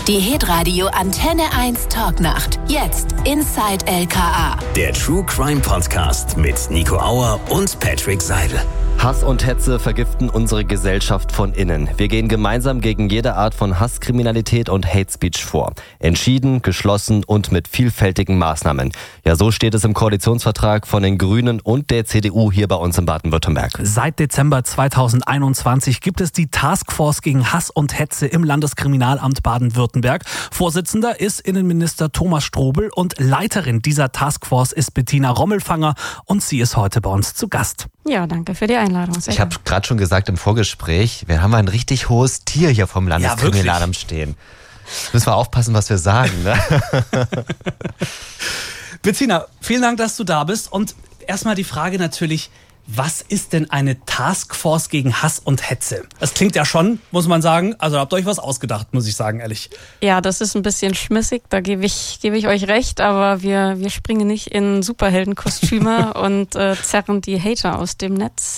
Die Hitradio Antenne 1 Talknacht. Jetzt Inside LKA. Der True Crime Podcast mit Nico Auer und Patrick Seidel. Hass und Hetze vergiften unsere Gesellschaft von innen. Wir gehen gemeinsam gegen jede Art von Hasskriminalität und Hate Speech vor. Entschieden, geschlossen und mit vielfältigen Maßnahmen. Ja, so steht es im Koalitionsvertrag von den Grünen und der CDU hier bei uns in Baden-Württemberg. Seit Dezember 2021 gibt es die Taskforce gegen Hass und Hetze im Landeskriminalamt Baden-Württemberg. Vorsitzender ist Innenminister Thomas Strobel und Leiterin dieser Taskforce ist Bettina Rommelfanger und sie ist heute bei uns zu Gast. Ja, danke für die Einladung. Ich habe gerade schon gesagt im Vorgespräch, wir haben ein richtig hohes Tier hier vom Landeskriminalamt stehen. Müssen wir aufpassen, was wir sagen. Ne? Bettina, vielen Dank, dass du da bist. Und erstmal die Frage natürlich, was ist denn eine Taskforce gegen Hass und Hetze? Das klingt ja schon, muss man sagen, also habt ihr euch was ausgedacht, muss ich sagen, ehrlich. Ja, das ist ein bisschen schmissig, da gebe ich euch recht, aber wir springen nicht in Superheldenkostüme und zerren die Hater aus dem Netz.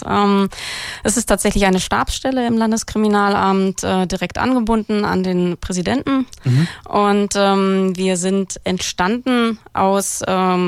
Es ist tatsächlich eine Stabsstelle im Landeskriminalamt, direkt angebunden an den Präsidenten. Und wir sind entstanden aus,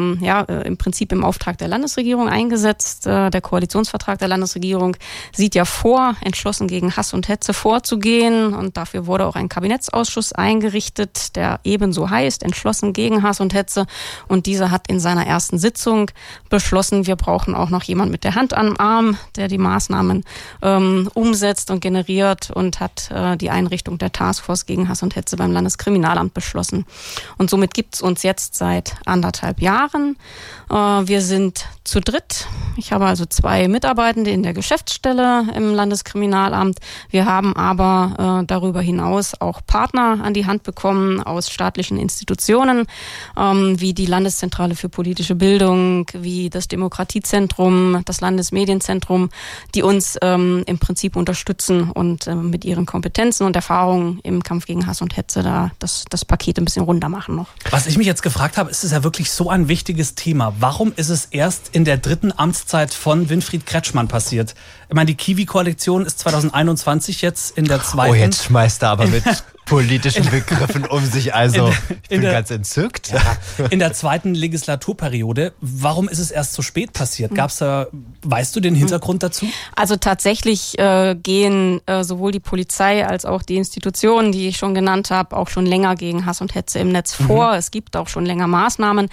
im Prinzip im Auftrag der Landesregierung eingesetzt. Der Koalitionsvertrag der Landesregierung sieht ja vor, entschlossen gegen Hass und Hetze vorzugehen. Und dafür wurde auch ein Kabinettsausschuss eingerichtet, der ebenso heißt, entschlossen gegen Hass und Hetze. Und dieser hat in seiner ersten Sitzung beschlossen, wir brauchen auch noch jemand mit der Hand am Arm, der die Maßnahmen umsetzt und generiert, und hat die Einrichtung der Taskforce gegen Hass und Hetze beim Landeskriminalamt beschlossen. Und somit gibt es uns jetzt seit 1,5 Jahren. Wir sind zu dritt. Ich habe also 2 Mitarbeitende in der Geschäftsstelle im Landeskriminalamt. Wir haben aber darüber hinaus auch Partner an die Hand bekommen aus staatlichen Institutionen, wie die Landeszentrale für politische Bildung, wie das Demokratiezentrum, das Landesmedienzentrum, die uns im Prinzip unterstützen und mit ihren Kompetenzen und Erfahrungen im Kampf gegen Hass und Hetze da das Paket ein bisschen runder machen noch. Was ich mich jetzt gefragt habe, ist es ja wirklich so ein wichtiges Thema. Warum ist es erst in der 3. Amtszeit von Winfried Kretschmann passiert? Ich meine, die Kiwi-Koalition ist 2021 jetzt in der 2. Oh, jetzt schmeißt er aber mit politischen Begriffen um sich. Also, ich bin ganz entzückt. Ja, in der 2. Legislaturperiode. Warum ist es erst so spät passiert? Gab's da, weißt du den Hintergrund dazu? Also tatsächlich gehen sowohl die Polizei als auch die Institutionen, die ich schon genannt habe, auch schon länger gegen Hass und Hetze im Netz vor. Es gibt auch schon länger Maßnahmen.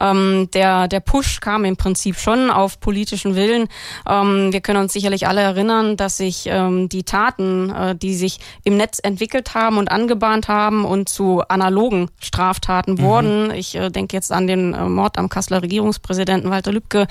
Der Push kam im Prinzip schon auf politischen Willen. Wir können uns sicherlich alle erinnern, dass sich die Taten, die sich im Netz entwickelt haben und angebahnt haben und zu analogen Straftaten wurden. Ich denke jetzt an den Mord am Kasseler Regierungspräsidenten Walter Lübcke.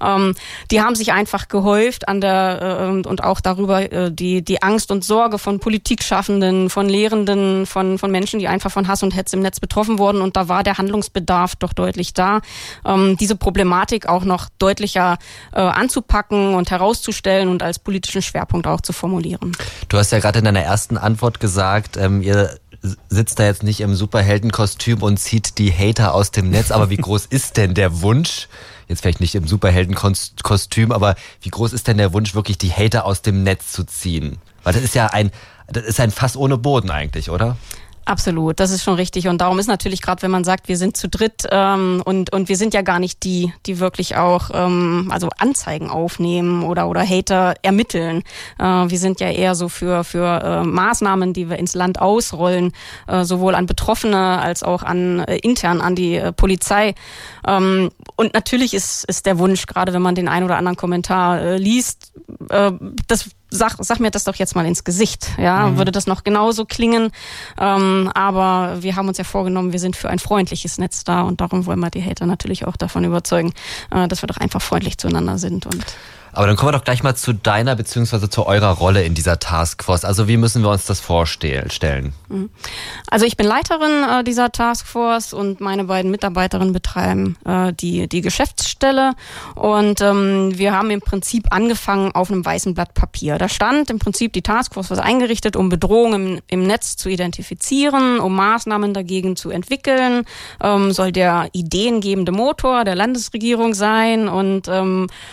Die haben sich einfach gehäuft und auch darüber die Angst und Sorge von Politikschaffenden, von Lehrenden, von Menschen, die einfach von Hass und Hetze im Netz betroffen wurden. Und da war der Handlungsbedarf doch deutlich da, diese Problematik auch noch deutlicher anzupacken und herauszustellen und als politischen Schwerpunkt auch zu formulieren. Du hast ja gerade in deiner ersten Antwort gesagt, ihr sitzt da jetzt nicht im Superheldenkostüm und zieht die Hater aus dem Netz. Aber wie groß ist denn der Wunsch, jetzt vielleicht nicht im Superheldenkostüm, aber wie groß ist denn der Wunsch, wirklich die Hater aus dem Netz zu ziehen? Weil das ist ja ein Fass ohne Boden eigentlich, oder? Absolut, das ist schon richtig. Und darum ist natürlich gerade, wenn man sagt, wir sind zu dritt und wir sind ja gar nicht die wirklich auch also Anzeigen aufnehmen oder Hater ermitteln. Wir sind ja eher so für Maßnahmen, die wir ins Land ausrollen, sowohl an Betroffene als auch intern an die Polizei. Und natürlich ist der Wunsch, gerade wenn man den ein oder anderen Kommentar liest, Sag mir das doch jetzt mal ins Gesicht, ja, würde das noch genauso klingen, aber wir haben uns ja vorgenommen, wir sind für ein freundliches Netz da und darum wollen wir die Hater natürlich auch davon überzeugen, dass wir doch einfach freundlich zueinander sind. Aber dann kommen wir doch gleich mal zu deiner bzw. zu eurer Rolle in dieser Taskforce. Also wie müssen wir uns das vorstellen? Also ich bin Leiterin dieser Taskforce und meine beiden Mitarbeiterinnen betreiben die Geschäftsstelle und wir haben im Prinzip angefangen auf einem weißen Blatt Papier. Da stand im Prinzip, die Taskforce was eingerichtet, um Bedrohungen im Netz zu identifizieren, um Maßnahmen dagegen zu entwickeln, soll der ideengebende Motor der Landesregierung sein und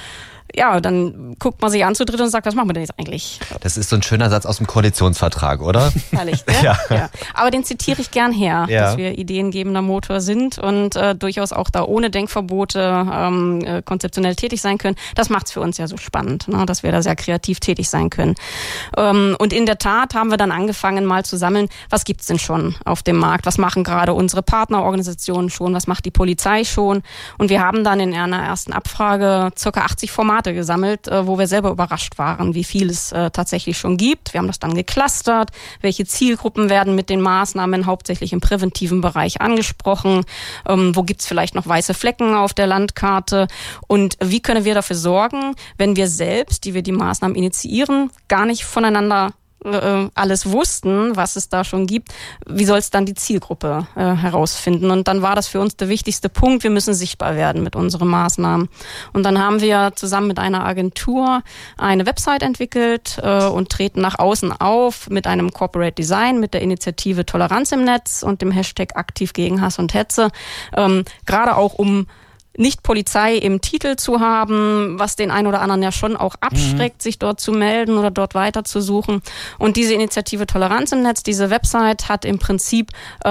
dann guckt man sich an zu dritt und sagt, was machen wir denn jetzt eigentlich? Das ist so ein schöner Satz aus dem Koalitionsvertrag, oder? Herrlich, ne? Ja. Aber den zitiere ich gern her, dass wir ideengebender Motor sind und durchaus auch da ohne Denkverbote konzeptionell tätig sein können. Das macht's für uns ja so spannend, ne? Dass wir da sehr kreativ tätig sein können. Und in der Tat haben wir dann angefangen mal zu sammeln, was gibt's denn schon auf dem Markt? Was machen gerade unsere Partnerorganisationen schon? Was macht die Polizei schon? Und wir haben dann in einer ersten Abfrage ca. 80 Formate gesammelt, wo wir selber überrascht waren, wie viel es tatsächlich schon gibt. Wir haben das dann geclustert. Welche Zielgruppen werden mit den Maßnahmen hauptsächlich im präventiven Bereich angesprochen? Wo gibt's vielleicht noch weiße Flecken auf der Landkarte? Und wie können wir dafür sorgen, wenn wir selbst, die wir die Maßnahmen initiieren, gar nicht voneinander alles wussten, was es da schon gibt, wie soll es dann die Zielgruppe herausfinden? Und dann war das für uns der wichtigste Punkt, wir müssen sichtbar werden mit unseren Maßnahmen. Und dann haben wir zusammen mit einer Agentur eine Website entwickelt und treten nach außen auf mit einem Corporate Design, mit der Initiative Toleranz im Netz und dem Hashtag aktiv gegen Hass und Hetze, gerade auch um nicht Polizei im Titel zu haben, was den einen oder anderen ja schon auch abschreckt, sich dort zu melden oder dort weiterzusuchen. Und diese Initiative Toleranz im Netz, diese Website hat im Prinzip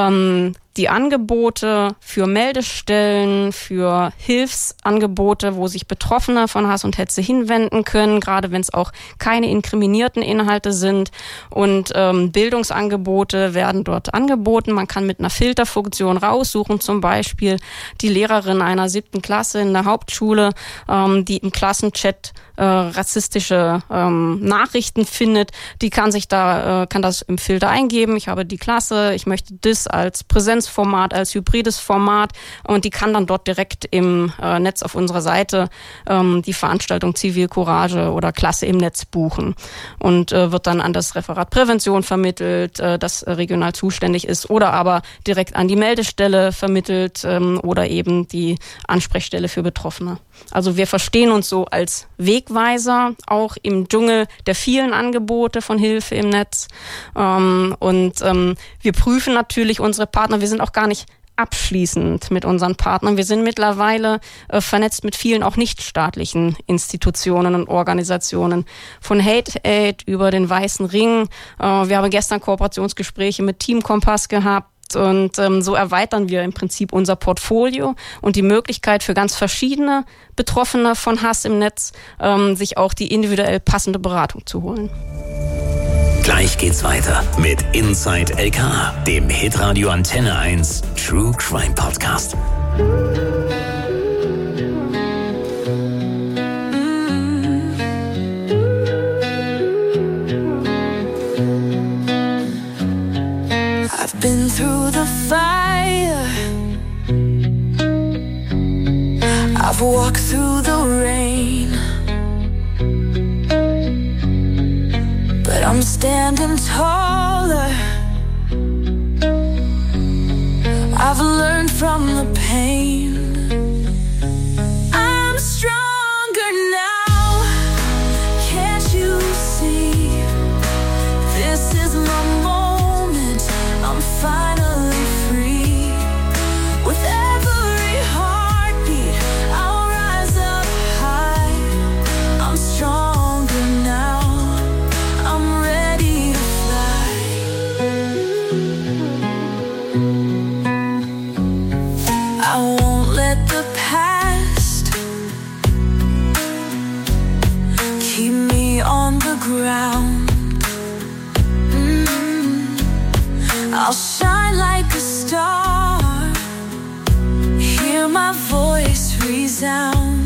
die Angebote für Meldestellen, für Hilfsangebote, wo sich Betroffene von Hass und Hetze hinwenden können, gerade wenn es auch keine inkriminierten Inhalte sind. Und Bildungsangebote werden dort angeboten. Man kann mit einer Filterfunktion raussuchen, zum Beispiel die Lehrerin einer 7. Klasse in der Hauptschule, die im Klassenchat rassistische Nachrichten findet, die kann das im Filter eingeben. Ich habe die Klasse, ich möchte das als Präsenzformat, als hybrides Format, und die kann dann dort direkt im Netz auf unserer Seite die Veranstaltung Zivilcourage oder Klasse im Netz buchen und wird dann an das Referat Prävention vermittelt, das regional zuständig ist, oder aber direkt an die Meldestelle vermittelt oder eben die Ansprechstelle für Betroffene. Also wir verstehen uns so als Wegweiser, auch im Dschungel der vielen Angebote von Hilfe im Netz. Wir prüfen natürlich unsere Partner. Wir sind auch gar nicht abschließend mit unseren Partnern. Wir sind mittlerweile vernetzt mit vielen auch nichtstaatlichen Institutionen und Organisationen. Von Hate Aid über den Weißen Ring. Wir haben gestern Kooperationsgespräche mit Team Kompass gehabt. Und so erweitern wir im Prinzip unser Portfolio und die Möglichkeit für ganz verschiedene Betroffene von Hass im Netz, sich auch die individuell passende Beratung zu holen. Gleich geht's weiter mit Inside LKA, dem Hitradio Antenne 1 True Crime Podcast. I've been through the fire, I've walked through the rain, but I'm standing taller. I've learned from the pain. I'm stronger now. Can't you see? This is my moment. I'm finally free. With every heartbeat, I'll rise up high. I'm stronger now. I'm ready to fly. I won't let the past keep me on the ground. I'll shine like a star, hear my voice resound.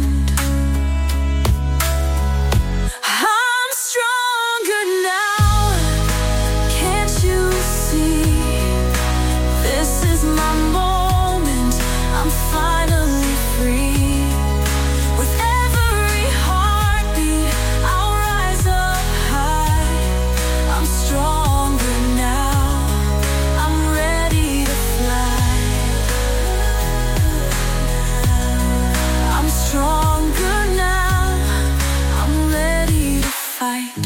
I'm stronger now, can't you see? This is my moment, I'm finally free. With every heartbeat, I'll rise up high. I'm stronger now, I'm ready to fly. I'm stronger now, I'm ready to fight.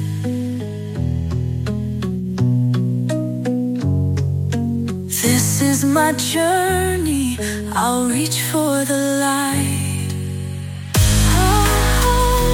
This is my journey, I'll reach for the light. Oh,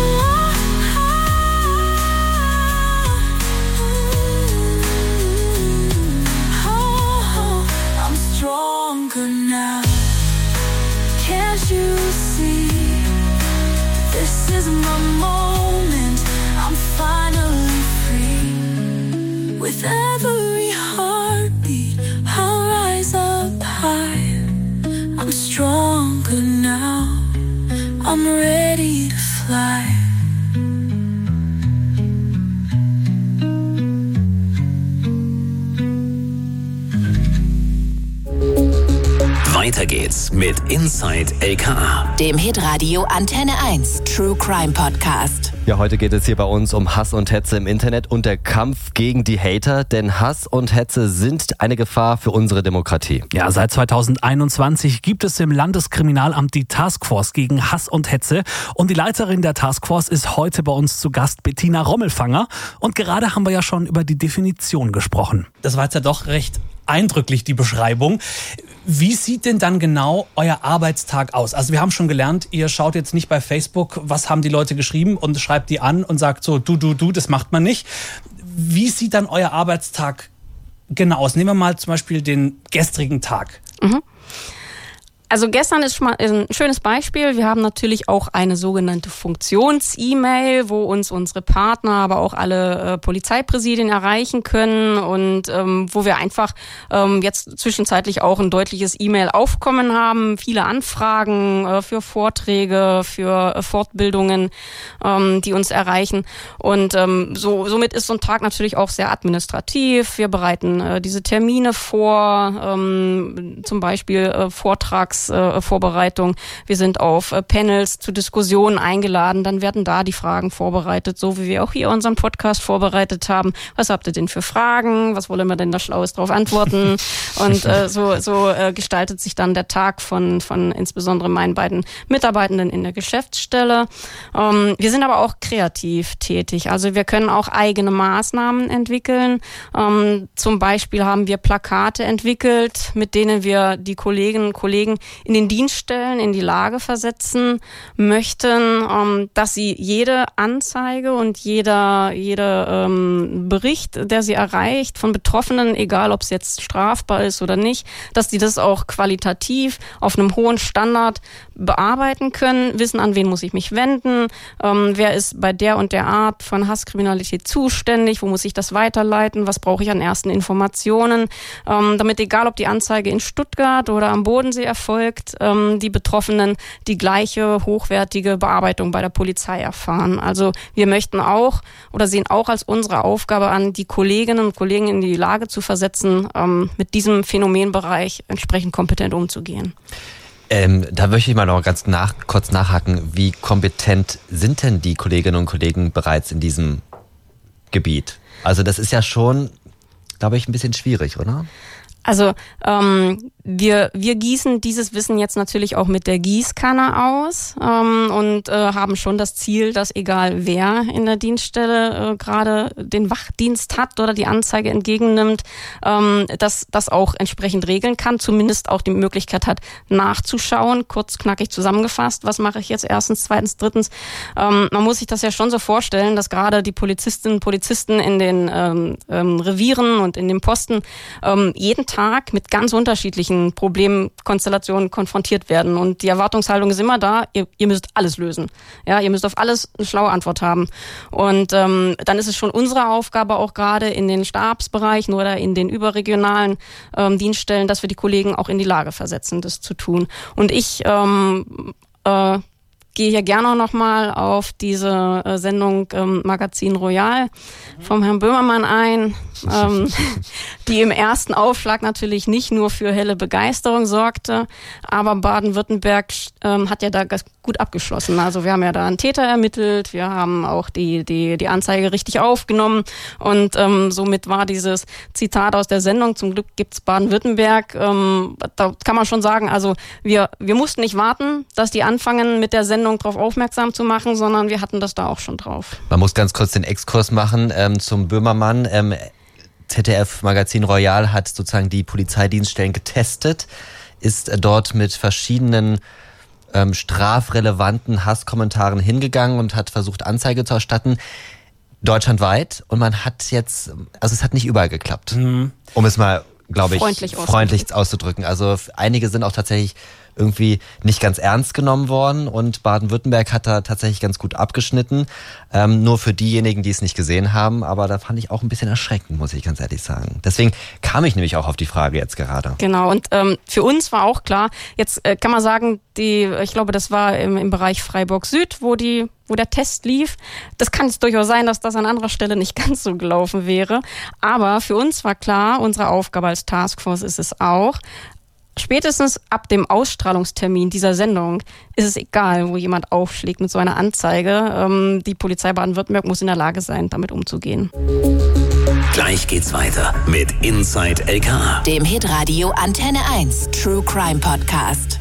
Weiter geht's mit Inside LKA, dem Hitradio Antenne 1 True Crime Podcast. Ja, heute geht es hier bei uns um Hass und Hetze im Internet und der Kampf gegen die Hater, denn Hass und Hetze sind eine Gefahr für unsere Demokratie. Ja, seit 2021 gibt es im Landeskriminalamt die Taskforce gegen Hass und Hetze und die Leiterin der Taskforce ist heute bei uns zu Gast, Bettina Rommelfanger, und gerade haben wir ja schon über die Definition gesprochen. Das war jetzt ja doch recht eindrücklich, die Beschreibung. Wie sieht denn dann genau euer Arbeitstag aus? Also wir haben schon gelernt, ihr schaut jetzt nicht bei Facebook, was haben die Leute geschrieben, und schreibt die an und sagt so, du, das macht man nicht. Wie sieht dann euer Arbeitstag genau aus? Nehmen wir mal zum Beispiel den gestrigen Tag. Also gestern ist schon mal ein schönes Beispiel. Wir haben natürlich auch eine sogenannte Funktions-E-Mail, wo uns unsere Partner, aber auch alle Polizeipräsidien erreichen können und wo wir einfach jetzt zwischenzeitlich auch ein deutliches E-Mail-Aufkommen haben. Viele Anfragen für Vorträge, für Fortbildungen, die uns erreichen. Und somit ist so ein Tag natürlich auch sehr administrativ. Wir bereiten diese Termine vor, zum Beispiel Vortragsvorbereitung. Wir sind auf Panels zu Diskussionen eingeladen. Dann werden da die Fragen vorbereitet, so wie wir auch hier unseren Podcast vorbereitet haben. Was habt ihr denn für Fragen? Was wollen wir denn da Schlaues drauf antworten? Und so gestaltet sich dann der Tag von insbesondere meinen beiden Mitarbeitenden in der Geschäftsstelle. Wir sind aber auch kreativ tätig. Also wir können auch eigene Maßnahmen entwickeln. Zum Beispiel haben wir Plakate entwickelt, mit denen wir die Kolleginnen und Kollegen in den Dienststellen in die Lage versetzen möchten, dass sie jede Anzeige und jeder Bericht, der sie erreicht, von Betroffenen, egal ob es jetzt strafbar ist oder nicht, dass die das auch qualitativ auf einem hohen Standard bearbeiten können, wissen, an wen muss ich mich wenden, wer ist bei der und der Art von Hasskriminalität zuständig, wo muss ich das weiterleiten, was brauche ich an ersten Informationen, damit egal ob die Anzeige in Stuttgart oder am Bodensee erfolgt, die Betroffenen die gleiche hochwertige Bearbeitung bei der Polizei erfahren. Also wir möchten auch oder sehen auch als unsere Aufgabe an, die Kolleginnen und Kollegen in die Lage zu versetzen, mit diesem Phänomenbereich entsprechend kompetent umzugehen. Da möchte ich mal noch ganz kurz nachhaken. Wie kompetent sind denn die Kolleginnen und Kollegen bereits in diesem Gebiet? Also das ist ja schon, glaube ich, ein bisschen schwierig, oder? Also wir gießen dieses Wissen jetzt natürlich auch mit der Gießkanne aus und haben schon das Ziel, dass egal wer in der Dienststelle gerade den Wachdienst hat oder die Anzeige entgegennimmt, dass das auch entsprechend regeln kann, zumindest auch die Möglichkeit hat, nachzuschauen, kurz knackig zusammengefasst, was mache ich jetzt erstens, zweitens, drittens. Man muss sich das ja schon so vorstellen, dass gerade die Polizistinnen und Polizisten in den Revieren und in den Posten jeden Tag mit ganz unterschiedlichen Problemkonstellationen konfrontiert werden. Und die Erwartungshaltung ist immer da, ihr müsst alles lösen. Ja, ihr müsst auf alles eine schlaue Antwort haben. Und dann ist es schon unsere Aufgabe, auch gerade in den Stabsbereichen oder in den überregionalen Dienststellen, dass wir die Kollegen auch in die Lage versetzen, das zu tun. Und ich gehe hier gerne auch nochmal auf diese Sendung Magazin Royal vom Herrn Böhmermann ein, die im ersten Aufschlag natürlich nicht nur für helle Begeisterung sorgte, aber Baden-Württemberg hat ja da gut abgeschlossen. Also wir haben ja da einen Täter ermittelt, wir haben auch die Anzeige richtig aufgenommen und somit war dieses Zitat aus der Sendung, zum Glück gibt's Baden-Württemberg, da kann man schon sagen, also wir mussten nicht warten, dass die anfangen mit der Sendung darauf aufmerksam zu machen, sondern wir hatten das da auch schon drauf. Man muss ganz kurz den Exkurs machen zum Böhmermann. ZDF Magazin Royal hat sozusagen die Polizeidienststellen getestet, ist dort mit verschiedenen strafrelevanten Hasskommentaren hingegangen und hat versucht, Anzeige zu erstatten. Deutschlandweit. Und man hat jetzt, also es hat nicht überall geklappt. Um es mal, glaube ich, freundlich auszudrücken. Also einige sind auch tatsächlich irgendwie nicht ganz ernst genommen worden und Baden-Württemberg hat da tatsächlich ganz gut abgeschnitten. Nur für diejenigen, die es nicht gesehen haben, aber da fand ich auch ein bisschen erschreckend, muss ich ganz ehrlich sagen. Deswegen kam ich nämlich auch auf die Frage jetzt gerade. Genau, und für uns war auch klar, jetzt kann man sagen, ich glaube, das war im Bereich Freiburg Süd, wo der Test lief. Das kann es durchaus sein, dass das an anderer Stelle nicht ganz so gelaufen wäre. Aber für uns war klar, unsere Aufgabe als Taskforce ist es auch, Spätestens ab dem Ausstrahlungstermin dieser Sendung ist es egal, wo jemand aufschlägt mit so einer Anzeige. Die Polizei Baden-Württemberg muss in der Lage sein, damit umzugehen. Gleich geht's weiter mit Inside LKA, dem Hitradio Antenne 1 True Crime Podcast.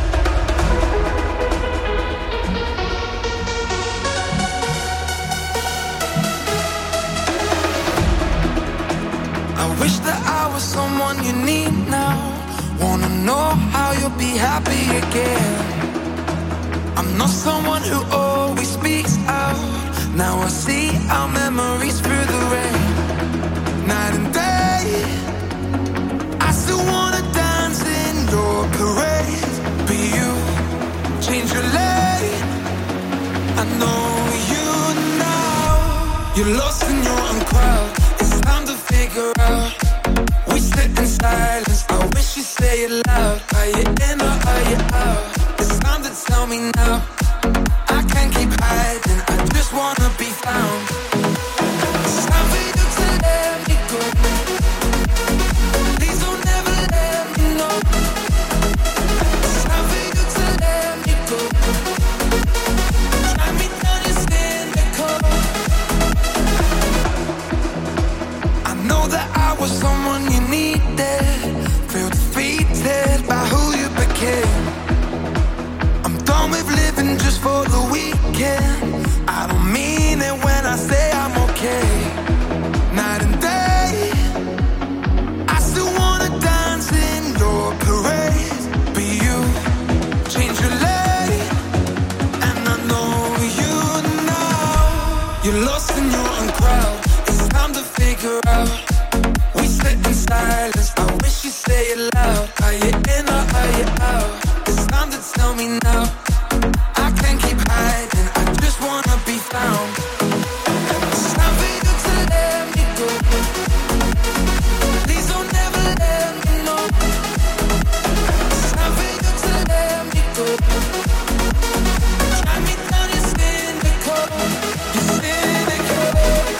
I wish that I was someone you need now. Wanna know how you'll be happy again. I'm not someone who always speaks out. Now I see our memories through the rain. Night and day, I still wanna dance in your parade. Be you, change your lane. I know you now. You're lost in your own crowd. It's time to figure out. We sit in silence. I wish you'd say it loud. Are you in or are you out? It's time to tell me now. I can't keep hiding. I just wanna be found. It's time for you to let me go. Please don't ever let me know. It's time for you to let me go. Drag me down your cynical. I know that I was someone you needed. Feel defeated by who you became. I'm done with living just for the weekend. I don't mean it when I say I'm okay. Night and day, I still wanna dance in your parade. Be you, change your lane. And I know you now. You're lost in your own crowd. It's time to figure out. We sit in silence. I wish you'd say it loud. Are you in or are you out? It's time to tell me now. I can't keep hiding. I just wanna be found. It's time for you to let me go. Please don't ever let me know. It's time for you to let me go. Drag me down your cynical. You're cynical.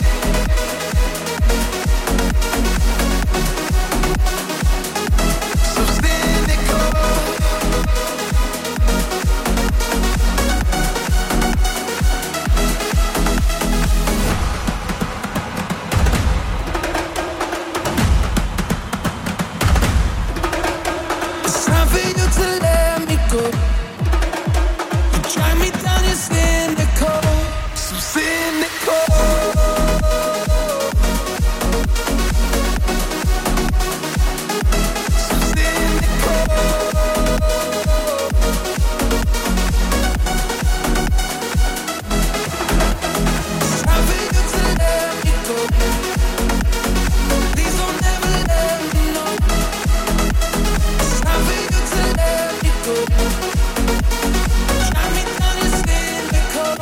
So cynical. It's time for you to let me go. You drag me down, you're cynical. So cynical. So cynical. It's time for you to let me go. Please don't ever let me know. It's time for you to let me go. Drag me down, you're cynical.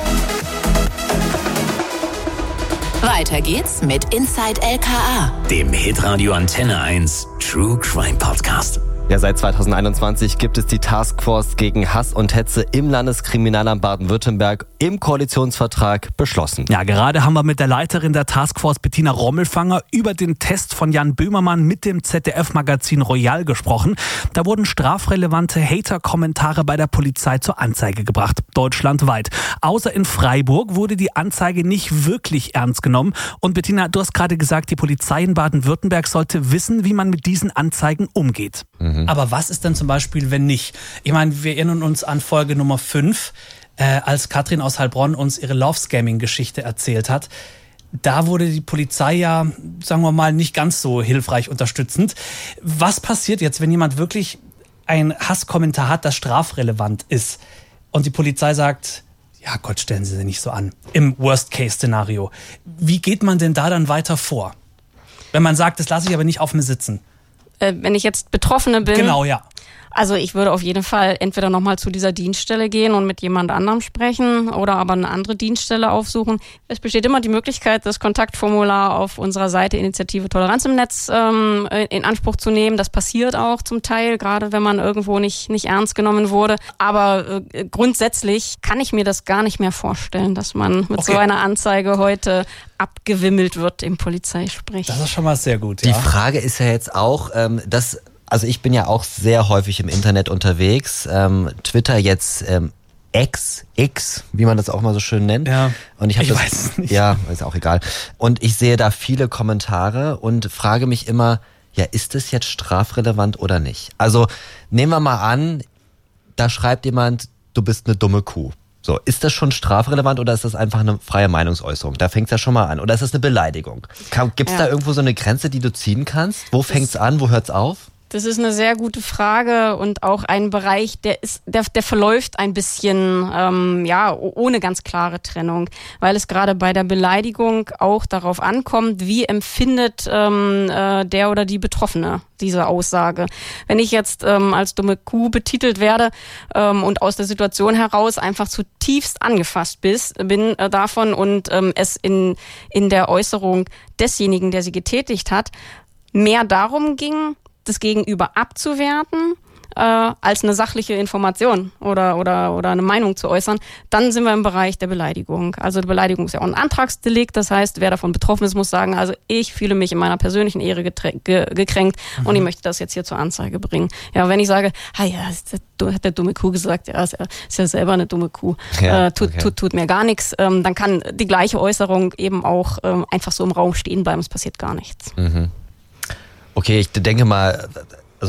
Weiter geht's mit Inside LKA. dem Hitradio Antenne 1 True Crime Podcast. Ja, seit 2021 gibt es die Taskforce gegen Hass und Hetze im Landeskriminalamt Baden-Württemberg im Koalitionsvertrag beschlossen. Ja, gerade haben wir mit der Leiterin der Taskforce, Bettina Rommelfanger, über den Test von Jan Böhmermann mit dem ZDF-Magazin Royal gesprochen. Da wurden strafrelevante Hater-Kommentare bei der Polizei zur Anzeige gebracht, deutschlandweit. Außer in Freiburg wurde die Anzeige nicht wirklich ernst genommen. Und Bettina, du hast gerade gesagt, die Polizei in Baden-Württemberg sollte wissen, wie man mit diesen Anzeigen umgeht. Aber was ist denn zum Beispiel, wenn nicht? Ich meine, wir erinnern uns an Folge Nummer 5, als Katrin aus Heilbronn uns ihre Love-Scamming-Geschichte erzählt hat. Da wurde die Polizei ja, sagen wir mal, nicht ganz so hilfreich unterstützend. Was passiert jetzt, wenn jemand wirklich einen Hasskommentar hat, das strafrelevant ist und die Polizei sagt, ja Gott, stellen Sie sich nicht so an, im Worst-Case-Szenario. Wie geht man denn da dann weiter vor? Wenn man sagt, das lasse ich aber nicht auf mir sitzen. Wenn ich jetzt Betroffene bin. Genau, ja. Also ich würde auf jeden Fall entweder nochmal zu dieser Dienststelle gehen und mit jemand anderem sprechen oder aber eine andere Dienststelle aufsuchen. Es besteht immer die Möglichkeit, das Kontaktformular auf unserer Seite Initiative Toleranz im Netz in Anspruch zu nehmen. Das passiert auch zum Teil, gerade wenn man irgendwo nicht ernst genommen wurde. Aber grundsätzlich kann ich mir das gar nicht mehr vorstellen, dass man mit so einer Anzeige heute abgewimmelt wird im Polizeisprech. Das ist schon mal sehr gut, Die ja. Frage ist ja jetzt auch, dass Also ich bin ja auch sehr häufig im Internet unterwegs. Twitter jetzt X, wie man das auch mal so schön nennt. Ja, und ich weiß es nicht. Ja, ist auch egal. Und ich sehe da viele Kommentare und frage mich immer, ja, ist das jetzt strafrelevant oder nicht? Also nehmen wir mal an, da schreibt jemand, du bist eine dumme Kuh. So, ist das schon strafrelevant oder ist das einfach eine freie Meinungsäußerung? Da fängt es ja schon mal an. Oder ist das eine Beleidigung? Gibt es da irgendwo so eine Grenze, die du ziehen kannst? Wo fängt es an, wo hört es auf? Das ist eine sehr gute Frage und auch ein Bereich, der verläuft ein bisschen ohne ganz klare Trennung, weil es gerade bei der Beleidigung auch darauf ankommt, wie empfindet der oder die Betroffene diese Aussage. Wenn ich jetzt als dumme Kuh betitelt werde und aus der Situation heraus einfach zutiefst angefasst bin davon und es in der Äußerung desjenigen, der sie getätigt hat, mehr darum ging, das Gegenüber abzuwerten, als eine sachliche Information oder eine Meinung zu äußern, dann sind wir im Bereich der Beleidigung. Also die Beleidigung ist ja auch ein Antragsdelikt, das heißt, wer davon betroffen ist, muss sagen, also ich fühle mich in meiner persönlichen Ehre gekränkt und ich möchte das jetzt hier zur Anzeige bringen. Ja, wenn ich sage, hat der dumme Kuh gesagt, ja, ist ja selber eine dumme Kuh, tut mir gar nichts, dann kann die gleiche Äußerung eben auch einfach so im Raum stehen bleiben, es passiert gar nichts. Mhm. Okay, ich denke mal, also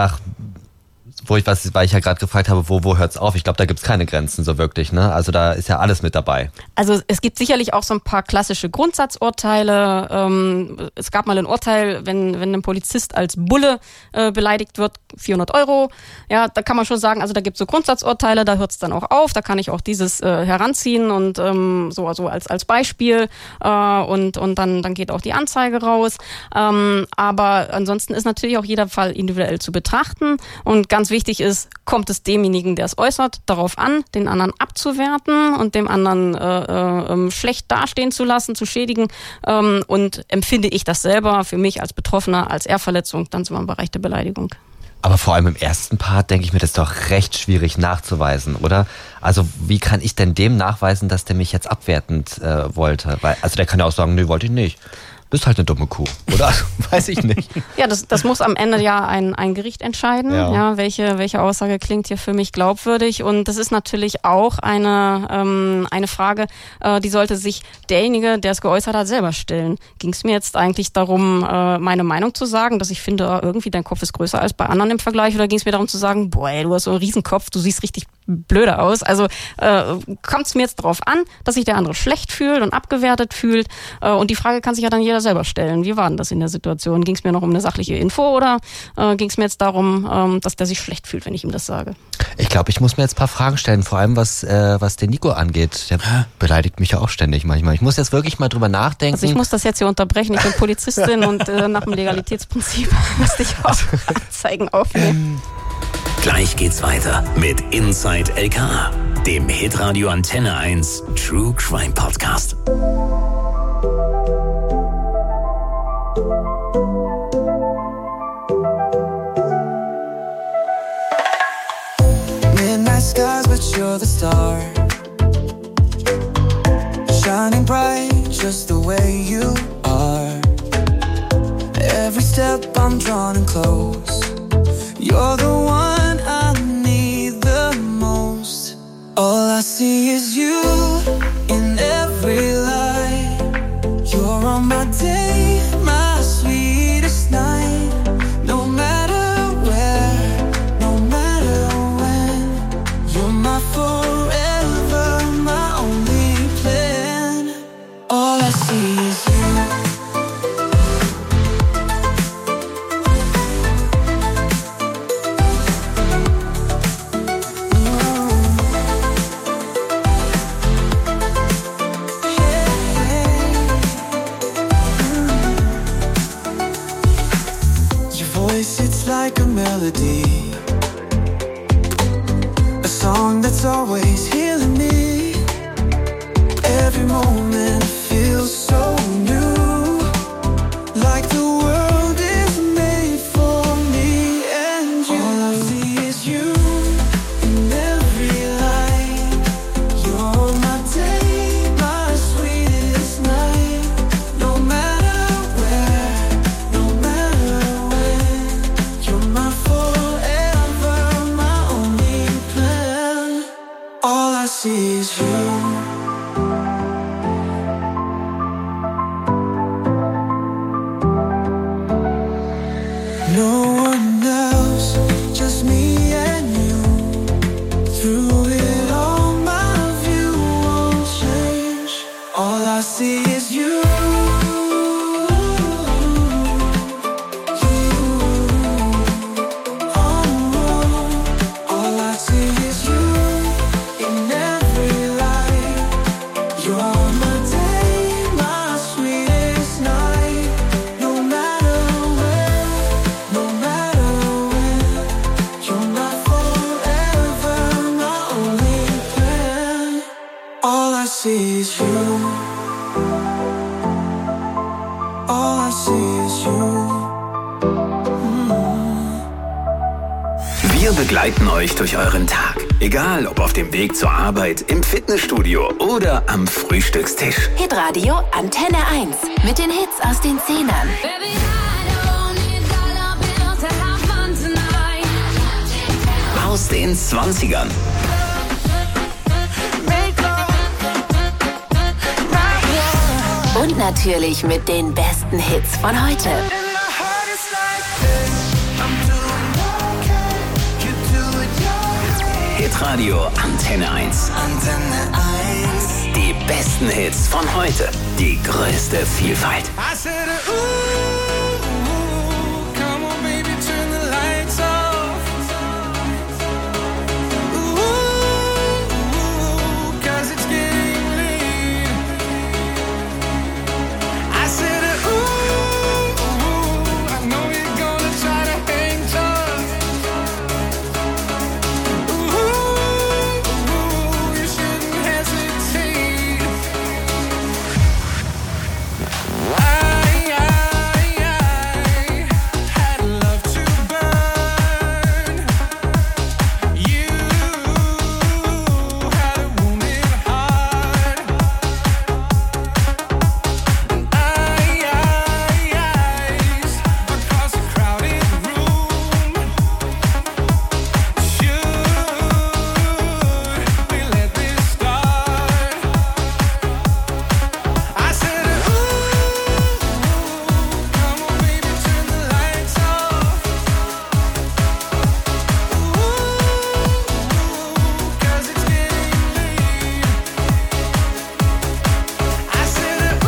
weil ich ja gerade gefragt habe, wo hört's auf? Ich glaube, da gibt's keine Grenzen so wirklich, ne? Also da ist ja alles mit dabei. Also es gibt sicherlich auch so ein paar klassische Grundsatzurteile. Es gab mal ein Urteil, wenn ein Polizist als Bulle beleidigt wird, 400 €. Ja, da kann man schon sagen, also da gibt's so Grundsatzurteile, da hört's dann auch auf. Da kann ich auch dieses heranziehen und so als Beispiel und dann geht auch die Anzeige raus. Aber ansonsten ist natürlich auch jeder Fall individuell zu betrachten und ganz wichtig ist, kommt es demjenigen, der es äußert, darauf an, den anderen abzuwerten und dem anderen schlecht dastehen zu lassen, zu schädigen. Und empfinde ich das selber für mich als Betroffener als Ehrverletzung, dann sind wir im Bereich der Beleidigung. Aber vor allem im ersten Part denke ich mir, das ist doch recht schwierig nachzuweisen, oder? Also wie kann ich denn dem nachweisen, dass der mich jetzt abwertend wollte? Also der kann ja auch sagen, nee, wollte ich nicht. Bist halt eine dumme Kuh, oder? Weiß ich nicht. Ja, das muss am Ende ja ein Gericht entscheiden, welche Aussage klingt hier für mich glaubwürdig. Und das ist natürlich auch eine Frage, die sollte sich derjenige, der es geäußert hat, selber stellen. Ging es mir jetzt eigentlich darum, meine Meinung zu sagen, dass ich finde, irgendwie dein Kopf ist größer als bei anderen im Vergleich, oder ging es mir darum zu sagen, boah, ey, du hast so einen Riesenkopf, du siehst richtig blöde aus. Also kommt es mir jetzt darauf an, dass sich der andere schlecht fühlt und abgewertet fühlt. Und die Frage kann sich ja dann jeder selber stellen. Wie war denn das in der Situation? Ging es mir noch um eine sachliche Info oder ging es mir jetzt darum, dass der sich schlecht fühlt, wenn ich ihm das sage? Ich glaube, ich muss mir jetzt ein paar Fragen stellen, vor allem was den Nico angeht. Der beleidigt mich ja auch ständig manchmal. Ich muss jetzt wirklich mal drüber nachdenken. Also ich muss das jetzt hier unterbrechen. Ich bin Polizistin und nach dem Legalitätsprinzip müsste ich auch Anzeigen aufnehmen. Gleich geht's weiter mit Inside LK, dem Hitradio Antenne 1 True Crime Podcast. Midnight skies, but you're the star, shining bright just the way you are. Every step I'm drawn in close. You're the one I need the most. All I see is you in every light. You're on my day, my sweetest night. No matter where, no matter when, you're my forever, my only plan. All I see is you. Like a melody, a song that's always healing me. Every moment feels so new, like the world is made for me and you. All I see is you in every light. You're my day, my sweetest night. No matter where, no matter when, you're my I see is you. Wir begleiten euch durch euren Tag. Egal, ob auf dem Weg zur Arbeit, im Fitnessstudio oder am Frühstückstisch. Hitradio Antenne 1 mit den Hits aus den 10ern. Aus den 20ern. Und natürlich mit den besten Hits von heute. Hitradio Antenne 1. Antenne 1. Die besten Hits von heute. Die größte Vielfalt. I said, come on baby, turn the lights off. Cause it's getting late. I said, I know you're gonna try to hang tough. You shouldn't hesitate. Had love to burn. You had a wounded heart. And eyes across a crowded room. Should we let this start? I said, come on baby, turn the lights off. Cause it's getting late. I said,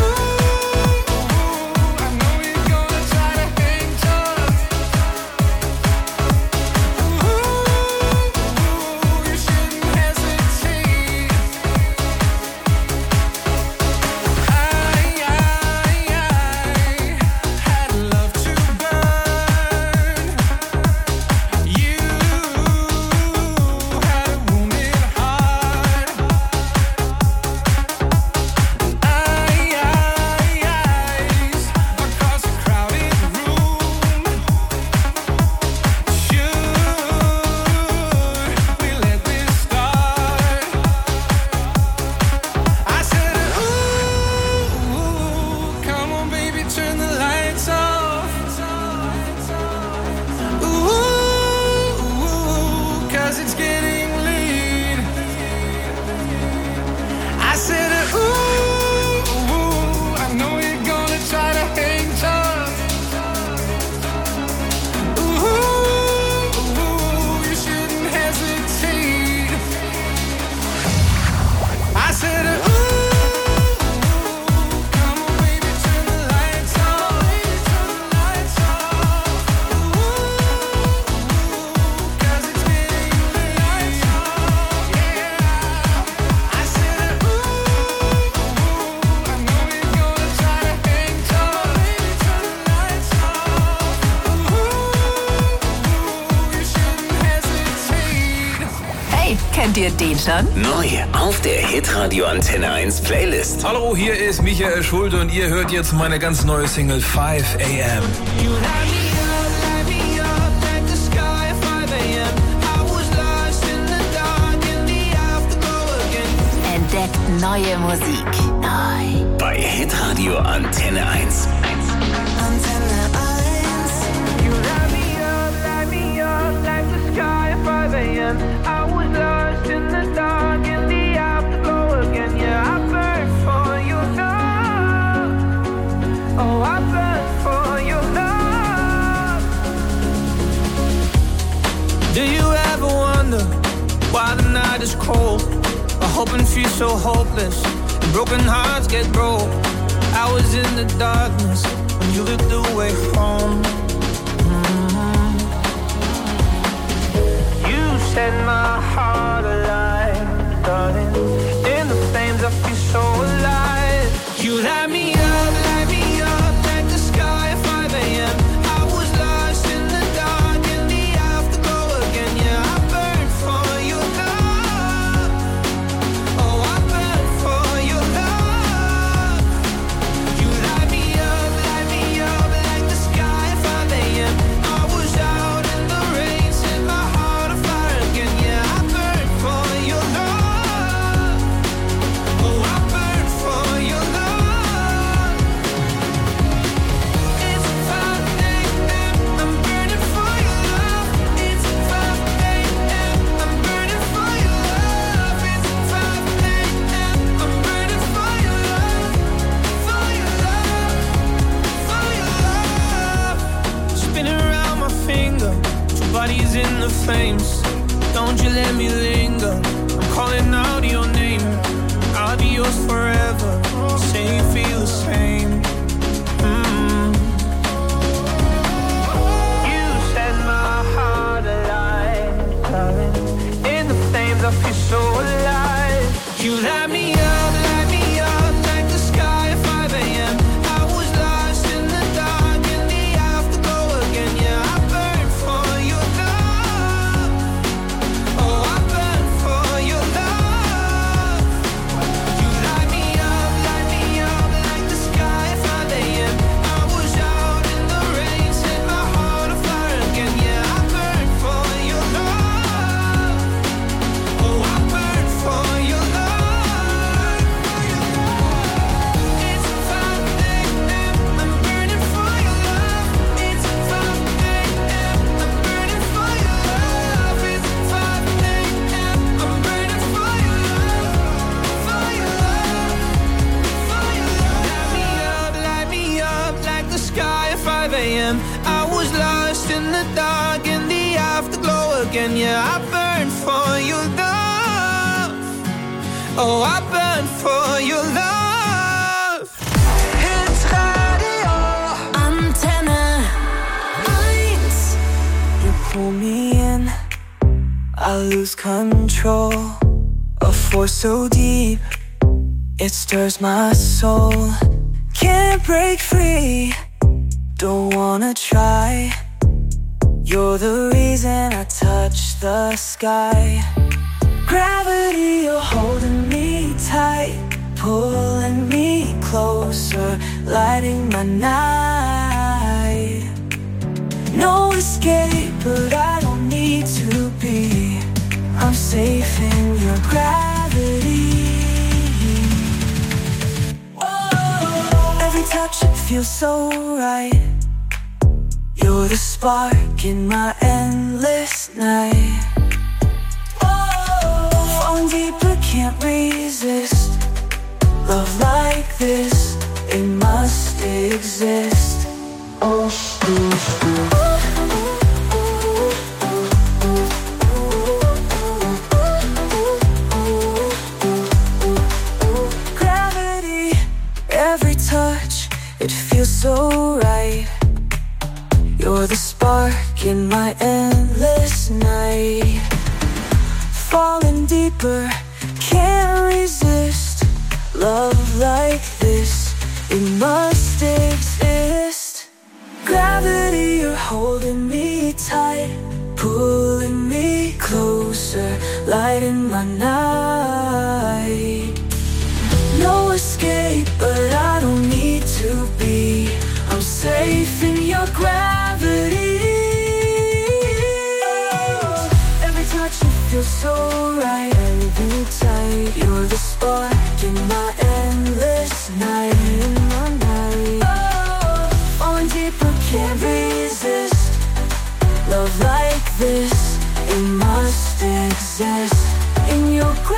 I know you're gonna try to hang tough. You shouldn't hesitate. Had love to burn. You had a wounded heart. Eyes across a crowded room. Should we let this start? I said, come on baby, turn the lights off. Cause it's getting late. I said, I know you're gonna try to hang tough. You shouldn't hesitate. I said, come on baby, turn the lights off. Cause it's getting late. I said, I know you're gonna try to hang tough. You shouldn't hesitate. Hey, kennt ihr den schon? Neu auf der Hitradio Antenne 1 Playlist. Hallo, hier ist Michael Schulte und ihr hört jetzt meine ganz neue Single 5 AM. You light me up like the sky at 5 a.m. I was lost in the dark in the afterglow again. Entdeckt neue Musik. Neu. Bei Hitradio Antenne 1. Antenne 1. You light me up like the sky at 5 a.m. I was lost in the dark in the afterglow again. Yeah, I burn for your love. Oh, I burn for your love. Do you ever wonder why the night is cold? I hope and feel so hopeless. and broken hearts get broke. I was in the darkness when you looked the way home. You set my heart alive, darling. In the flames I feel so alive. You light me up like the sky at 5 a.m. I was lost in the dark, in the afterglow again. Yeah, I burned for your love. Oh, I burned for your love. You light me up like the sky at 5 a.m. I was out in the rain, set my heart on fire again. Yeah, I burned for your love. Oh, I burned for your love. It's 5 a.m. I'm burning for your love. It's 5 a.m. I'm burning for your love. It's 5 a.m. I'm burning for your love. For your love. For your love. Spinning around my finger. Two bodies in the flames. Don't you let me linger. I'm calling out your name. I'll be yours forever. Say you feel the same. You set my heart alive, darling. In the flames I feel so alive. You light me up like the sky at 5 a.m. I was lost in the dark, in the afterglow again. Yeah, I burned for your love. Oh, I burned for your love. You light me up like the sky at 5 a.m. I was out in the rain, set my heart on fire again. Yeah, I burned for your love. Oh, I burned for your love. It's 5 a.m. I'm burning for your love. It's 5 a.m. I'm burning for your love. It's 5 a.m. I'm burning for your love. For your love. For your love. Light me up like the sky at 5 a.m. I was lost in the dark, in the afterglow again. Yeah, I burned for your love. Oh, I burned for your love. Hits Radio Antenne 1. You pull me in, I lose control. A force so deep, it stirs my soul. Can't break free, don't wanna try. You're the reason I touch the sky. Gravity, you're holding me tight, pulling me closer, lighting my night. No escape, but I don't need to be. I'm safe in your gravity. Every touch, it feels so right. You're the spark in my endless night. Falling deeper, can't resist. Love like this, it must exist. Gravity, every touch, it feels so right. You're the spark in my endless night. Falling deeper, can't resist. Love like this, it must exist. Gravity, you're holding me tight, pulling me closer, lighting my night. No escape, but I don't need to be. I'm safe in your gravity. Every touch, it feels so right. Everything tight. You're the spark in my endless night. In my night. Falling deeper, can't resist. Love like this, it must exist. In your